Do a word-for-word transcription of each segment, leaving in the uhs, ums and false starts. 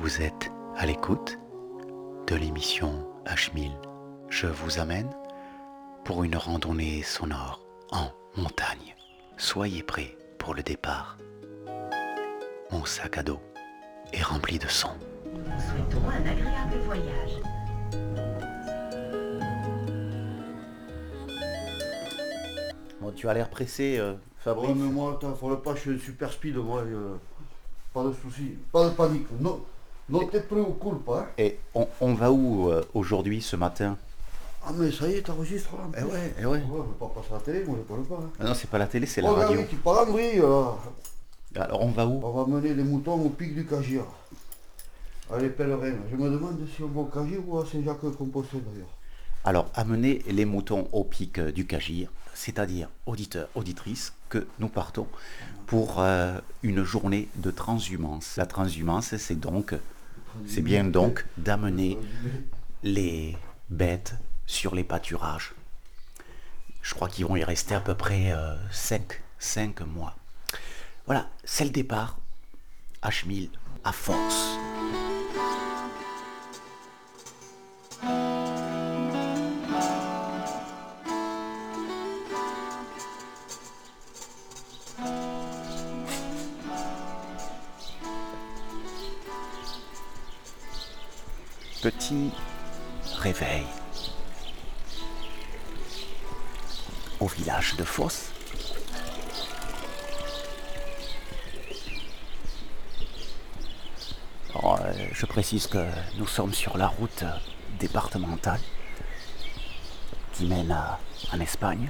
Vous êtes à l'écoute de l'émission H mille. Je vous amène pour une randonnée sonore en montagne. Soyez prêts pour le départ. Mon sac à dos est rempli de sons. Nous souhaitons un agréable voyage. Bon, tu as l'air pressé, euh, Fabrice. Ouais, mais moi, attends, faut pas, je suis super speed, moi, euh, pas de soucis, pas de panique. Non, non, t'es prêt au coup, pas. Hein. Et on, on va où euh, aujourd'hui, ce matin? Ah, mais ça y est, t'enregistres là. Eh ouais, eh ouais. Ouais, je vais pas passer à la télé, moi, je parle pas. Hein. Ah non, c'est pas la télé, c'est la Oh, radio. oui, tu parles en vrille, là. Alors on va où? On va mener les moutons au pic du Cagira. Allez, pèlerins. Je me demande si on va au Cagira ou à Saint-Jacques-de-Compostelle, d'ailleurs. Alors, amener les moutons au pic euh, du Cagira, c'est-à-dire, auditeurs, auditrices, que nous partons pour euh, une journée de transhumance. La transhumance, c'est donc, c'est bien donc d'amener les bêtes sur les pâturages. Je crois qu'ils vont y rester à peu près euh, cinq mois. Voilà, c'est le départ. H mille à force. Petit réveil au village de Fosse. Alors, euh, je précise que nous sommes sur la route départementale qui mène à, en Espagne.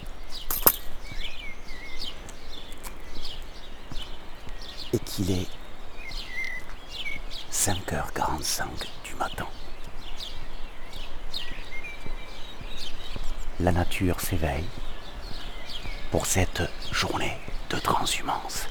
Et qu'il est cinq heures quarante-cinq du matin. La nature s'éveille pour cette journée de transhumance.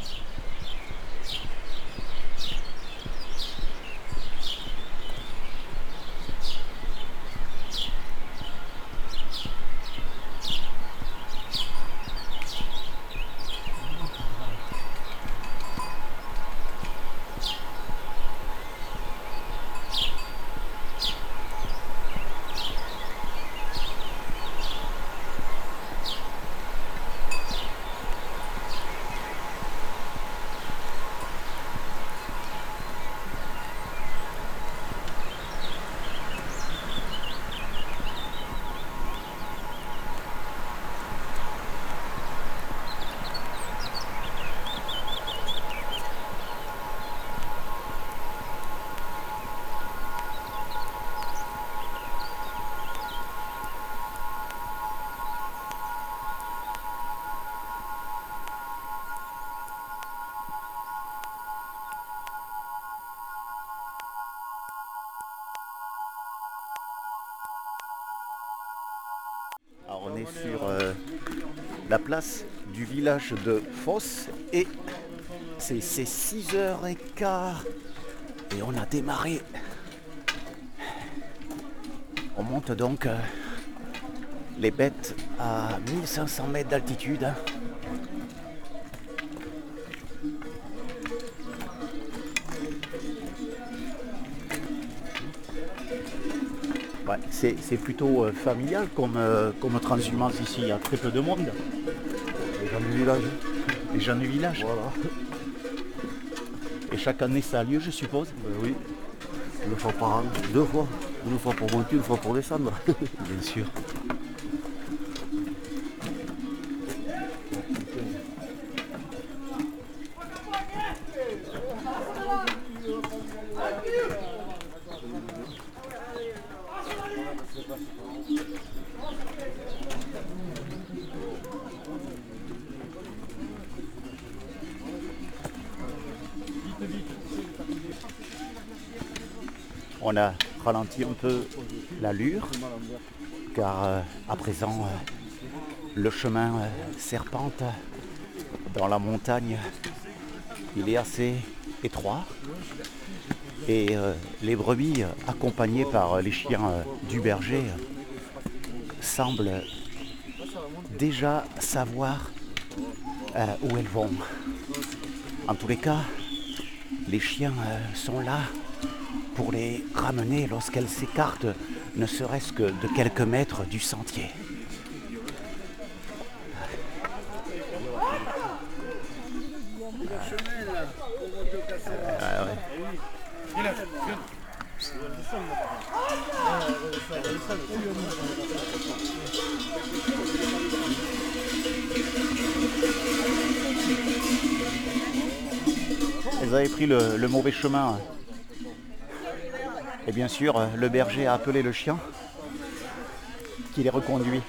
Alors on est sur euh, la place du village de Fosse et c'est six heures quinze et on a démarré. On monte donc euh, les bêtes à mille cinq cents mètres d'altitude. Ouais, c'est, c'est plutôt euh, familial comme, euh, comme transhumance ici, il y a très peu de monde. Les gens du village. Les gens du village. Voilà. Et chaque année ça a lieu, je suppose. Ben oui. Une fois par an, deux fois. Une fois pour monter, une fois pour descendre. Bien sûr. On a ralenti un peu l'allure car euh, à présent euh, le chemin euh, serpente dans la montagne, il est assez étroit et euh, les brebis accompagnées par les chiens euh, du berger semblent déjà savoir euh, où elles vont. En tous les cas, les chiens euh, sont là pour les ramener lorsqu'elles s'écartent, ne serait-ce que de quelques mètres du sentier. Ah ouais. Elles avaient pris le, le mauvais chemin. Et bien sûr, le berger a appelé le chien qui les reconduit.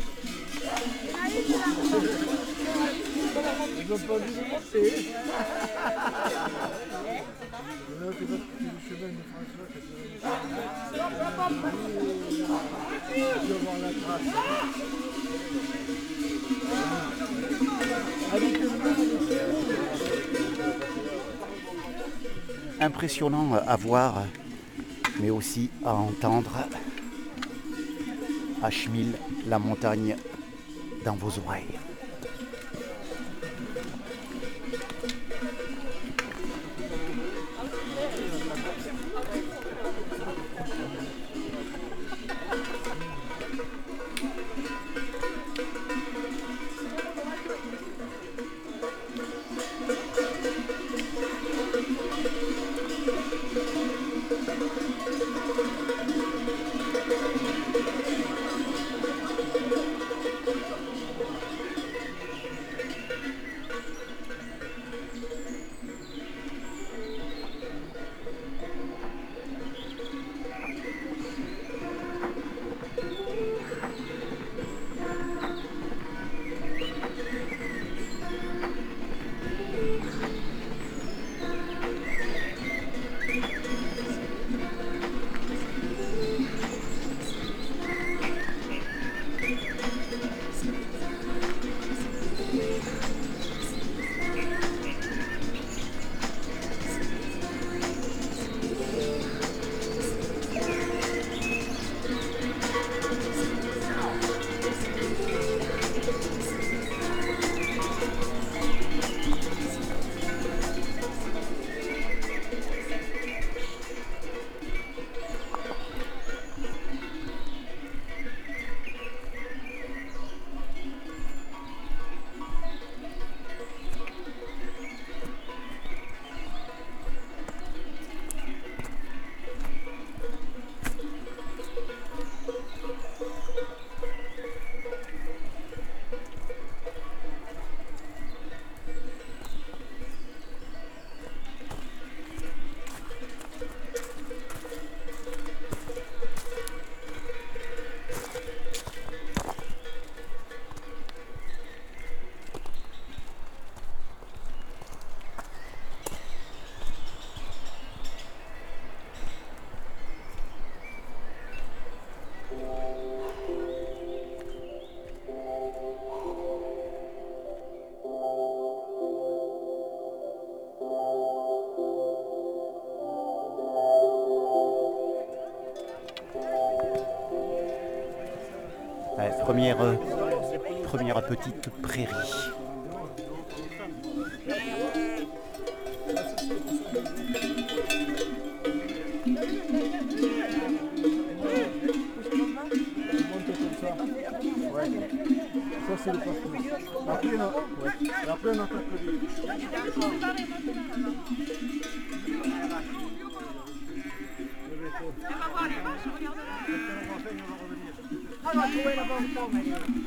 Impressionnant à voir, mais aussi à entendre. Achemile la montagne dans vos oreilles. Ouais, première, euh, première petite prairie. Ça c'est le parcours. Après, on a... ouais. Après on attaque On va trouver la bonne forme.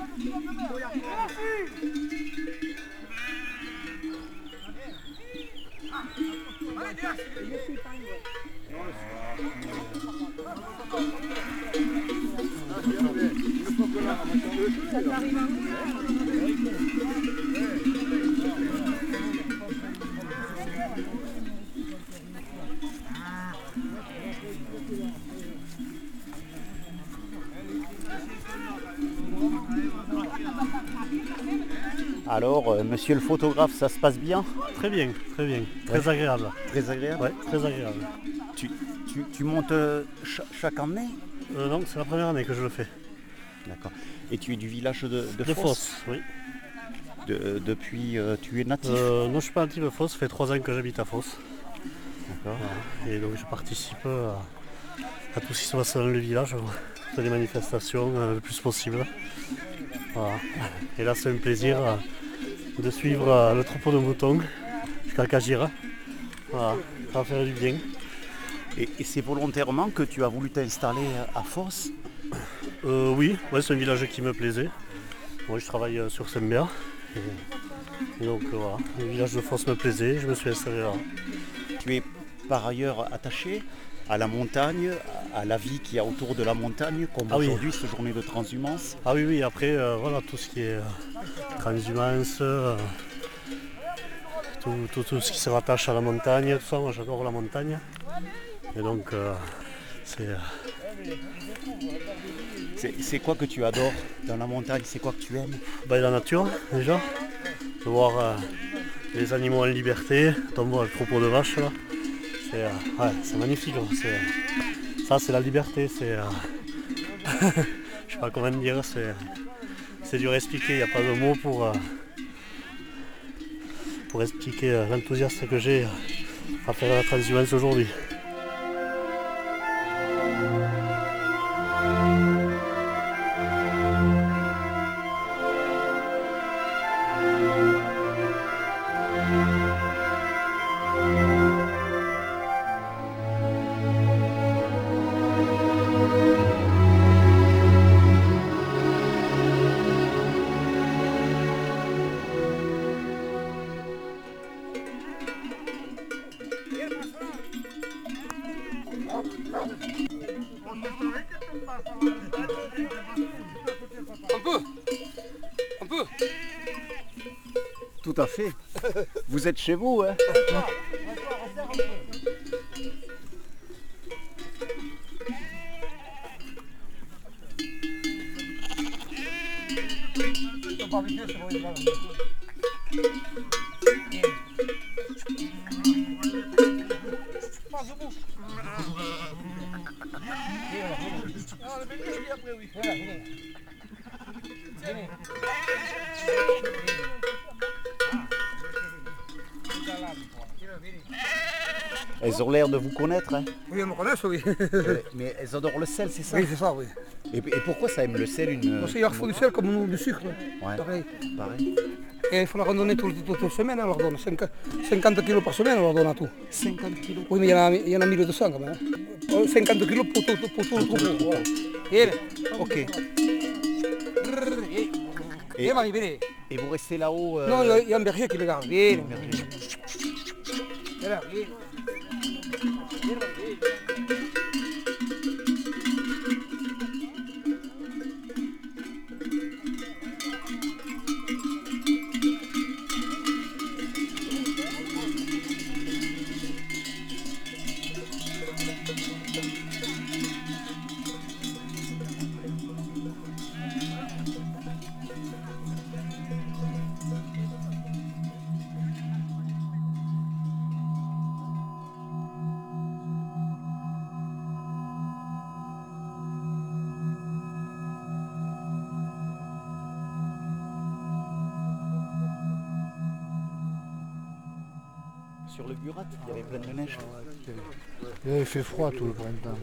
Alors, euh, monsieur le photographe, ça se passe bien? Très bien, très bien, très ouais. agréable. Très agréable? Ouais, très agréable. Tu, tu, tu montes euh, ch chaque année? euh, Non, c'est la première année que je le fais. D'accord. Et tu es du village de, de, De Fos? Fos, oui. De, depuis, euh, tu es natif? euh, Non, je suis pas natif de Fos, ça fait trois ans que j'habite à Fos. D'accord. Voilà. Et donc je participe à, à tout ce qui se passe dans le village, toutes les manifestations euh, le plus possible. Voilà. Et là c'est un plaisir euh, de suivre euh, le troupeau de moutons jusqu'à Cagira. Voilà. Ça va faire du bien. Et, et c'est volontairement que tu as voulu t'installer à Fos? euh, Oui, ouais, c'est un village qui me plaisait. Moi je travaille euh, sur Saint-Béat. Et, et donc euh, voilà, le village de Fos me plaisait, je me suis installé là. Tu es par ailleurs attaché à la montagne, à la vie qu'il y a autour de la montagne, comme Ah oui. aujourd'hui, cette journée de transhumance. Ah oui, oui, après, euh, voilà, tout ce qui est euh, transhumance, euh, tout, tout, tout ce qui se rattache à la montagne, tout ça, moi j'adore la montagne. Et donc, euh, c'est... Euh, C'est, c'est quoi que tu adores dans la montagne? C'est quoi que tu aimes? bah, la nature, déjà, de voir euh, les animaux en liberté, on voit le troupeau de vaches, là. C'est, euh, ouais, c'est magnifique, hein, c'est, ça c'est la liberté, c'est... Euh, je sais pas comment dire, c'est, c'est dur à expliquer, il n'y a pas de mots pour... Euh, pour expliquer euh, l'enthousiasme que j'ai euh, à faire la transhumance aujourd'hui. Un peu. Un peu. Tout à fait. Vous êtes chez vous, hein? Elles ont l'air de vous connaître, hein? Oui, on me connaît, oui. Euh, Mais elles adorent le sel, c'est ça? Oui, c'est ça, oui. Et, et pourquoi ça aime le sel une... Parce qu'il leur faut du sel comme nous, du sucre. Ouais, Pareil. pareil. Et il faut leur en donner toutes toute les semaines, on leur donne cinquante kilos par semaine, on leur donne à tout. cinquante kilos. Oui, mais il y en a, il y en a mille deux cents quand même. Hein. cinquante kilos pour tout, pour tout le troupeau. Voilà. Et, Ok. et, et, mari, venez. Et vous restez là-haut euh, Non, il y, a, il y a un berger qui le garde. Viens. Viens là, viens. Viens là, viens. sur le Burat, il y avait plein de neige. Il avait fait froid tout le printemps.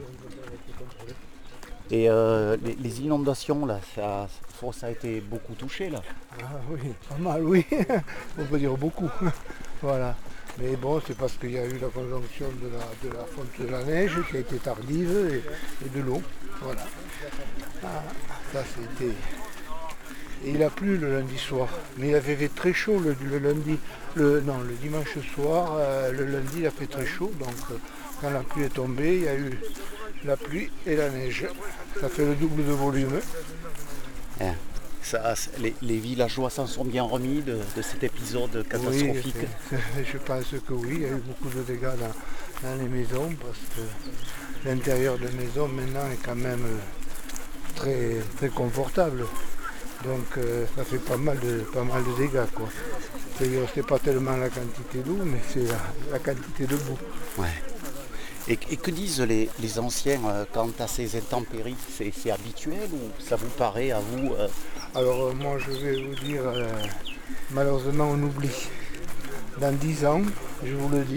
Et euh, les, les inondations, là, ça, ça a été beaucoup touché, là. Ah oui, pas mal, oui. On peut dire beaucoup. Voilà. Mais bon, c'est parce qu'il y a eu la conjonction de la, de la fonte de la neige qui a été tardive et, et de l'eau. Voilà. Ah, ça c'était. Et il a plu le lundi soir. Mais il avait fait très chaud le, le lundi. Le, non, le dimanche soir, euh, le lundi il a fait très chaud. Donc euh, quand la pluie est tombée, il y a eu la pluie et la neige. Ça fait le double de volume. Hein, ça, les, les villageois s'en sont bien remis de, de cet épisode catastrophique. Oui, c'est- c'est- je pense que oui, il y a eu beaucoup de dégâts dans, dans les maisons parce que l'intérieur des maisons maintenant est quand même euh, très, très confortable. Donc euh, ça fait pas mal de, pas mal de dégâts, quoi. C'est-à-dire, c'est pas tellement la quantité d'eau, mais c'est la, la quantité de boue. Ouais. Et, et que disent les, les anciens euh, quant à ces intempéries? C'est, c'est habituel ou ça vous paraît à vous euh, Alors euh, moi je vais vous dire, euh, malheureusement on oublie. Dans dix ans, je vous le dis,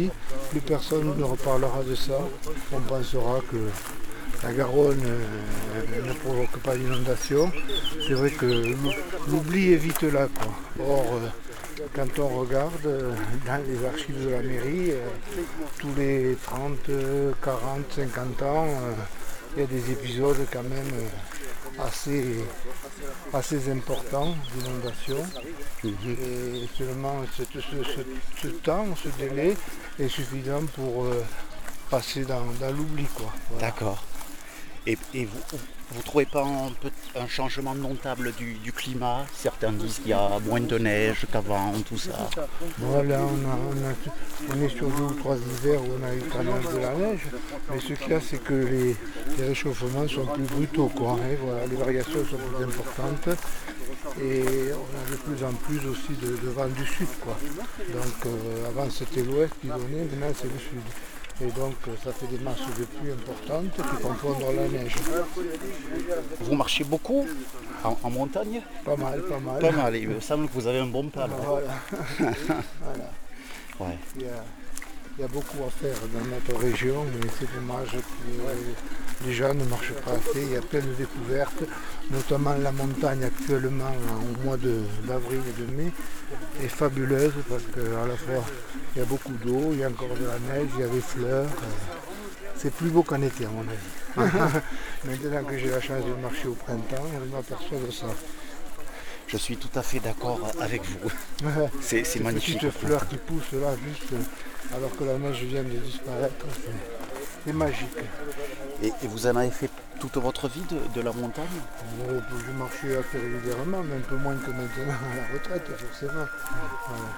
plus personne ne reparlera de ça. On pensera que la Garonne euh, ne provoque pas d'inondation. C'est vrai que l'oubli est vite là, quoi. Or, euh, quand on regarde euh, dans les archives de la mairie, euh, tous les trente, quarante, cinquante ans, euh, il y a des épisodes quand même euh, assez, assez importants d'inondation. Et seulement ce, ce, ce, ce temps, ce délai est suffisant pour euh, passer dans, dans l'oubli, quoi. Voilà. D'accord. Et, et vous ne trouvez pas un, peu, un changement notable du, du climat? Certains disent qu'il y a moins de neige qu'avant, tout ça. Voilà, on, a, on, a, on est sur deux ou trois hivers où on a eu quand même de la neige, mais ce qu'il y a, c'est que les, les réchauffements sont plus brutaux, quoi, hein, voilà, les variations sont plus importantes et on a de plus en plus aussi de, de vent du sud, quoi. Donc euh, avant c'était l'ouest qui donnait, maintenant c'est le sud. Et donc ça fait des masses de pluie importantes qui confondent la neige. Vous marchez beaucoup en, en montagne? Pas mal, pas mal. Pas mal, il me semble que vous avez un bon plan. Voilà. Voilà. Ouais. Il, y a, il y a beaucoup à faire dans notre région, mais c'est dommage que les gens ne marchent pas assez. Il y a plein de découvertes, notamment la montagne actuellement au mois de, d'avril et de mai est fabuleuse parce qu'à la fois il y a beaucoup d'eau, il y a encore de la neige, il y a des fleurs. C'est plus beau qu'en été à mon avis. Maintenant que j'ai la chance de marcher au printemps, je m'aperçois de ça. Je suis tout à fait d'accord avec vous. C'est, c'est Ces magnifique. petites fleurs qui poussent là juste alors que la neige vient de disparaître, c'est, c'est magique. Et, et vous en avez fait toute votre vie de, de la montagne? Oh, je marchais assez régulièrement, mais un peu moins que maintenant à la retraite forcément. Voilà.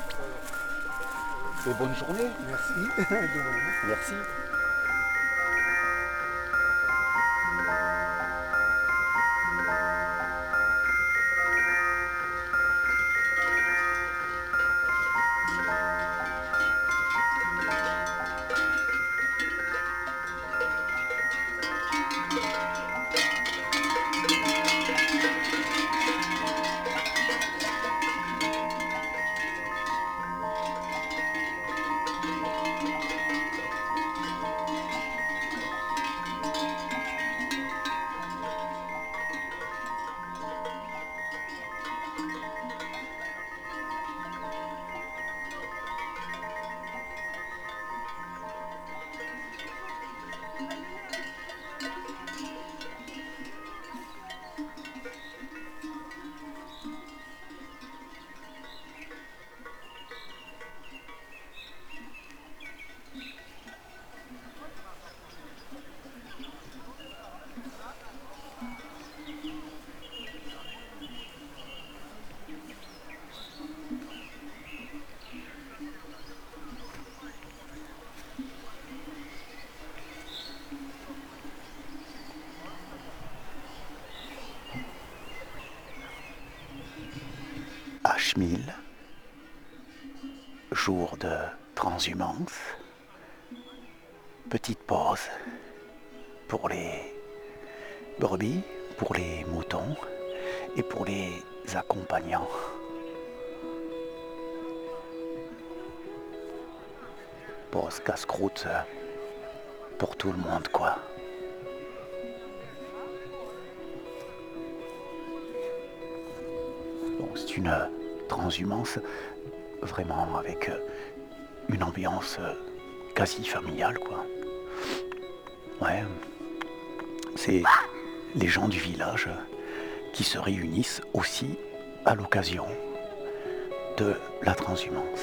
Et bonne journée. Merci. De même. Merci. H mille, jour de transhumance, petite pause pour les brebis, pour les moutons et pour les accompagnants. Pause casse-croûte pour tout le monde, quoi. C'est une transhumance vraiment avec une ambiance quasi familiale, quoi. Ouais, c'est les gens du village qui se réunissent aussi à l'occasion de la transhumance.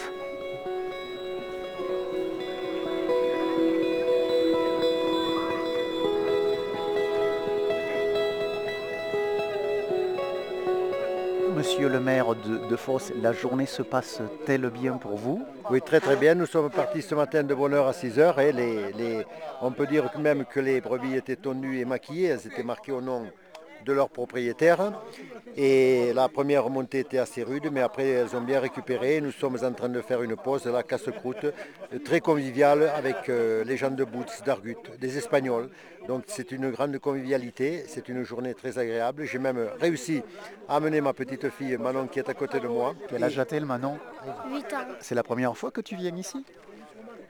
Monsieur le maire de, de Fos, la journée se passe-t-elle bien pour vous? Oui, très très bien. Nous sommes partis ce matin de bonne heure à six heures. Et les, les, on peut dire même que les brebis étaient tenues et maquillées. Elles étaient marquées au nom de leur propriétaire. Et la première montée était assez rude, mais après elles ont bien récupéré. Nous sommes en train de faire une pause, la casse-croûte, très conviviale avec euh, les gens de Boutz, d'Argut, des Espagnols. Donc c'est une grande convivialité, c'est une journée très agréable. J'ai même réussi à amener ma petite fille Manon qui est à côté de moi. Quel âge a-t-elle, Manon? huit ans. C'est la première fois que tu viens ici?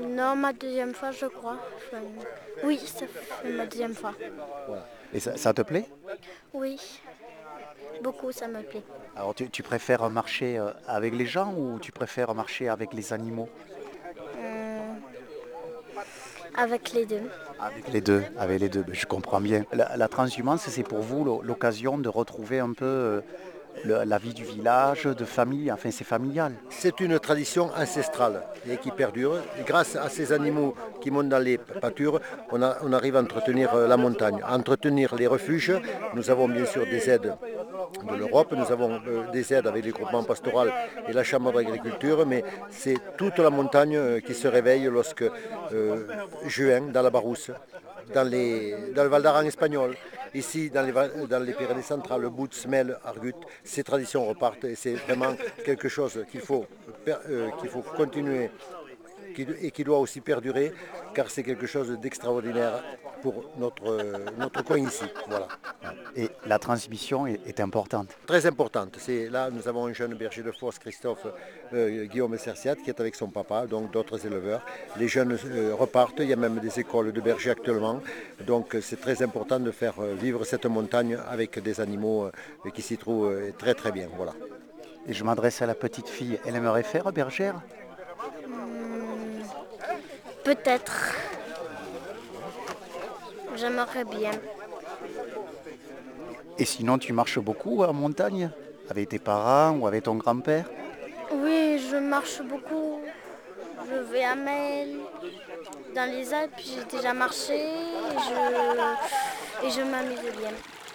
Non, ma deuxième fois, je crois. Enfin, oui, ça fait ma deuxième fois. Et ça, ça te plaît? Oui, beaucoup, ça me plaît. Alors tu, tu préfères marcher euh, avec les gens ou tu préfères marcher avec les animaux? Hum, avec les deux. Avec les deux, avec les deux, je comprends bien. La, la transhumance, c'est pour vous l'o- l'occasion de retrouver un peu euh, le- la vie du village, de famille, enfin c'est familial. C'est une tradition ancestrale et qui perdure. Et grâce à ces animaux qui montent dans les pâtures, on, a- on arrive à entretenir euh, la montagne, à entretenir les refuges. Nous avons bien sûr des aides de l'Europe, nous avons euh, des aides avec les groupements pastoraux et la Chambre d'agriculture, mais c'est toute la montagne euh, qui se réveille lorsque euh, juin, dans la Barousse, dans, les, dans le Val d'Aran espagnol, ici dans les, Val- dans les Pyrénées centrales, le Bout, Smel, Argut, ces traditions repartent et c'est vraiment quelque chose qu'il faut, per- euh, qu'il faut continuer qui- et qui doit aussi perdurer car c'est quelque chose d'extraordinaire pour notre, euh, notre coin ici. Voilà. Et la transmission est, est importante. Très importante. C'est, là, nous avons un jeune berger de force, Christophe euh, Guillaume Cerciat, qui est avec son papa, donc d'autres éleveurs. Les jeunes euh, repartent, il y a même des écoles de bergers actuellement. Donc euh, c'est très important de faire euh, vivre cette montagne avec des animaux euh, qui s'y trouvent euh, très très bien. Voilà. Et je m'adresse à la petite fille, elle aimerait faire bergère? Hum, peut-être. J'aimerais bien. Et sinon tu marches beaucoup en montagne? Avec tes parents ou avec ton grand-père? Oui, je marche beaucoup. Je vais à Mel, dans les Alpes, j'ai déjà marché et je, et je m'amuse bien.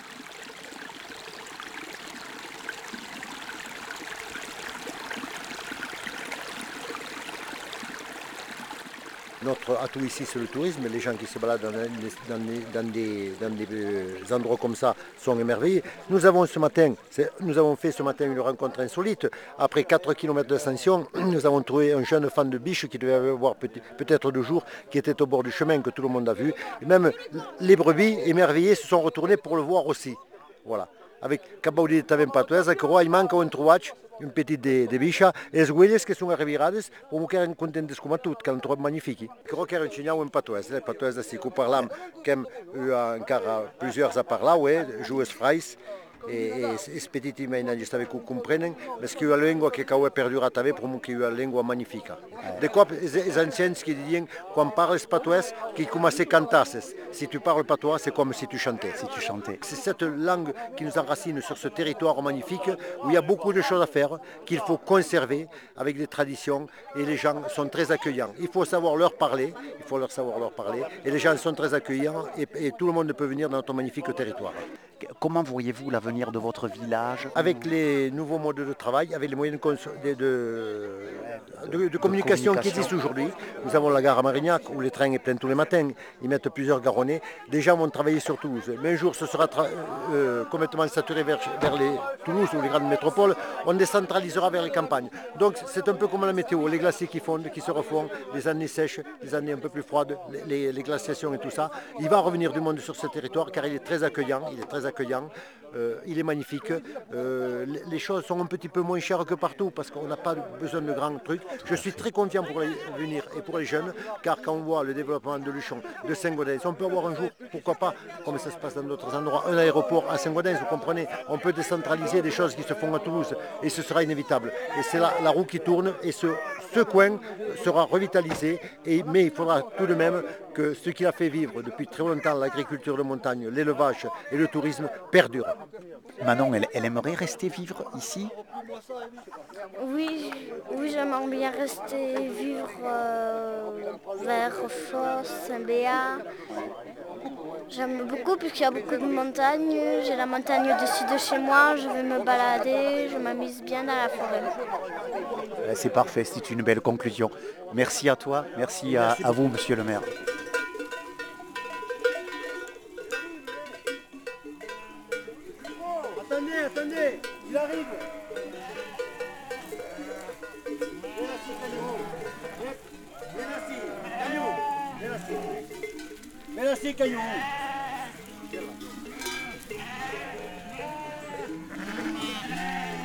Notre atout ici, c'est le tourisme. Les gens qui se baladent dans, des, dans des, dans des, dans des, euh, endroits comme ça sont émerveillés. Nous avons ce matin, c'est- nous avons fait ce matin une rencontre insolite. Après quatre kilomètres d'ascension, nous avons trouvé un jeune fan de biche qui devait avoir peut- peut-être deux jours, qui était au bord du chemin, que tout le monde a vu. Et même les brebis émerveillées se sont retournées pour le voir aussi. Voilà. Avec Cabaudi de Tavem Patuesa, que il manque un trovaig, un petit de, de bicha, et les huelles qui sont revirades, pour nous quedar contentes comme tout, qu'elles trouvent magnifiques. Creo que era un chignau en Patuesa, les Patuesa, si que parlam, qu'hem eu encore plusieurs à parlar, ouais, joues frais. E, e petiti imaginaggi stave che comprenen, perché la lingua che cau è perdurata ave per che la lingua magnifica. De quoi les anciens qui disaient quand parles patois, qui comme si cantasses. Si tu parles patois, c'est comme si tu chantais. Si tu chantais. C'est cette langue qui nous enracine sur ce territoire magnifique où il y a beaucoup de choses à faire, qu'il faut conserver avec des traditions et les gens sont très accueillants. Il faut savoir leur parler, il faut leur savoir leur parler et les gens sont très accueillants et, et tout le monde peut venir dans notre magnifique territoire. Comment voyez-vous l'avenir de votre village? Avec les nouveaux modes de travail, avec les moyens de, cons- de, de, de- de communication qui existent aujourd'hui. Nous avons la gare à Marignac où les trains sont pleins tous les matins. Ils mettent plusieurs garonnets. Des gens vont travailler sur Toulouse. Mais un jour, ce sera tra- euh, complètement saturé vers, vers les Toulouse ou les grandes métropoles. On décentralisera vers les campagnes. Donc c'est un peu comme la météo. Les glaciers qui fondent, qui se refont, les années sèches, les années un peu plus froides, les, les glaciations et tout ça. Il va revenir du monde sur ce territoire car il est très accueillant. Il est très accueillant. Euh, il est magnifique. Euh, les choses sont un petit peu moins chères que partout parce qu'on n'a pas besoin de grands trucs. Je suis très confiant pour les venir et pour les jeunes, car quand on voit le développement de Luchon, de Saint-Gaudens, on peut avoir un jour, pourquoi pas, comme ça se passe dans d'autres endroits, un aéroport à Saint-Gaudens, vous comprenez, on peut décentraliser des choses qui se font à Toulouse et ce sera inévitable. Et c'est la, la roue qui tourne et ce, ce coin sera revitalisé, et, mais il faudra tout de même que ce qui a fait vivre depuis très longtemps l'agriculture de montagne, l'élevage et le tourisme perdure. Manon, elle, elle aimerait rester vivre ici? Oui, oui, j'aimerais bien rester vivre euh, vers Fosse, Saint-Béat. J'aime beaucoup puisqu'il y a beaucoup de montagnes. J'ai la montagne au-dessus de chez moi, je vais me balader, je m'amuse bien dans la forêt. C'est parfait, c'est une belle conclusion. Merci à toi, merci à, à vous, monsieur le maire. Attendez, attendez, il arrive. Merci, Caillou. Merci. Merci, Caillou.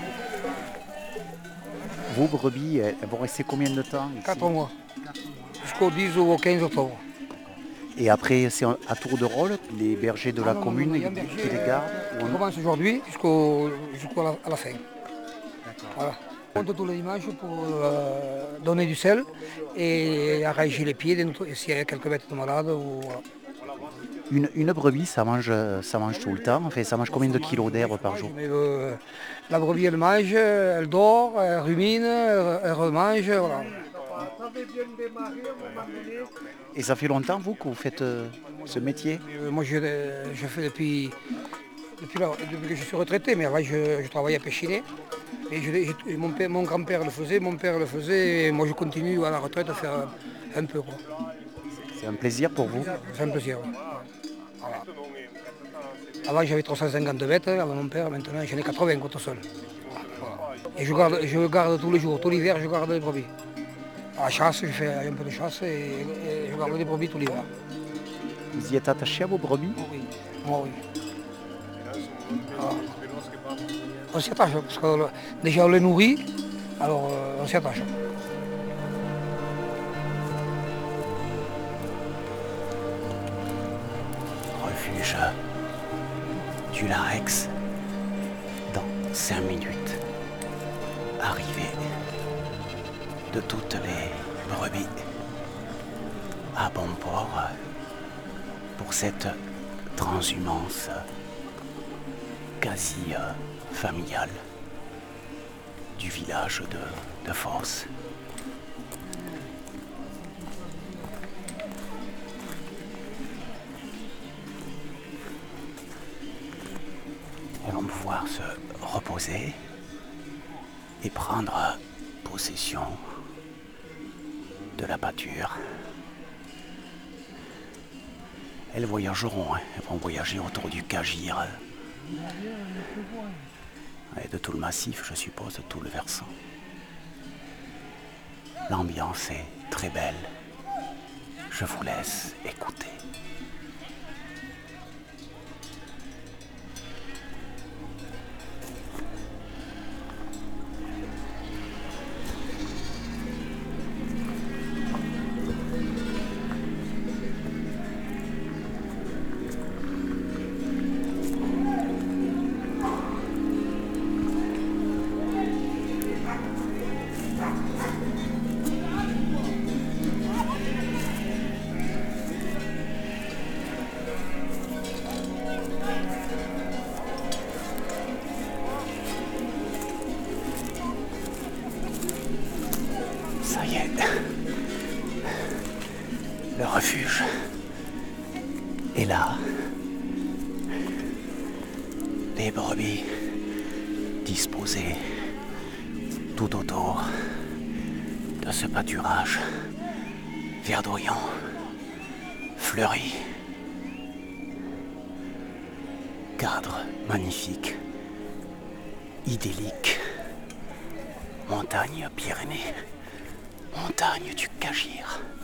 Vos brebis, elles elles vont rester combien de temps ici? Quatre mois. jusqu'au dix ou au quinze octobre. Et après, c'est à tour de rôle, les bergers de la Ah non, commune non, il y a un qui berger, les gardent euh, ou On on- commence aujourd'hui jusqu'au jusqu'à la, à la fin. Voilà. On compte tous les dimanches pour euh, donner du sel et arranger les pieds des notre- s'il y a quelques bêtes malades. Ou, voilà. Une, une brebis, ça mange, ça mange tout le temps. Enfin, ça mange combien de kilos d'herbe par jour? Mais, euh, la brebis, elle mange, elle dort, elle rumine, elle, elle remange. Voilà. Et ça fait longtemps, vous, que vous faites euh, ce métier? Euh, moi, je, je fais depuis, depuis, là- depuis que je suis retraité, mais avant, je, je travaillais à Péchinet. Et je, l'ai- je- mon, père- mon grand-père le faisait, mon père le faisait, et moi, je continue à la retraite à faire un, un peu. quoi. C'est un plaisir pour vous? C'est un plaisir. ouais. Voilà. Avant, j'avais trois cent cinquante bêtes, avec mon père, maintenant, j'en ai quatre-vingts quoi, tout seul. Voilà. Et je garde, je garde tous les jours, tout l'hiver, je garde les brebis. À la chasse, je fais un peu de chasse et, et je garde les brebis tout l'hiver. Vous y êtes attaché à vos brebis? Oui, moi oui. Ah. On s'y attache, parce que euh, déjà on les nourrit, alors euh, on s'y attache. Refuge du Larrex dans cinq minutes. Arrivée de toutes les brebis à bon port pour cette transhumance quasi euh, familiale du village de, de Force. Elles vont pouvoir se reposer et prendre possession de la pâture. Elles voyageront, hein. Elles vont voyager autour du Cagir. Et de tout le massif, je suppose, de tout le versant. L'ambiance est très belle. Je vous laisse écouter. Ça y est, le refuge est là. Les brebis disposées tout autour de ce pâturage verdoyant, fleuri. Cadre magnifique, idyllique, montagne Pyrénées. Montagne du Cagir.